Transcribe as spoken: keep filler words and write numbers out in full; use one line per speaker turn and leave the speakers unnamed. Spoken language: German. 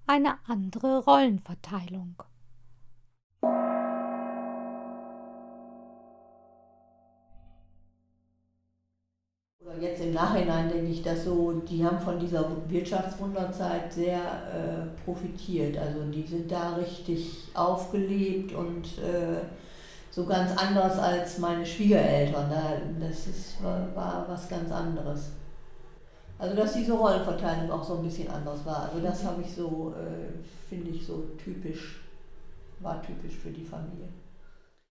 eine andere Rollenverteilung.
Jetzt im Nachhinein denke ich, dass so, die haben von dieser Wirtschaftswunderzeit sehr äh, profitiert. Also die sind da richtig aufgelebt und äh, so ganz anders als meine Schwiegereltern. Das ist, war, war was ganz anderes. Also dass diese Rollenverteilung auch so ein bisschen anders war. Also das habe ich so, äh, finde ich so typisch, war typisch für die Familie.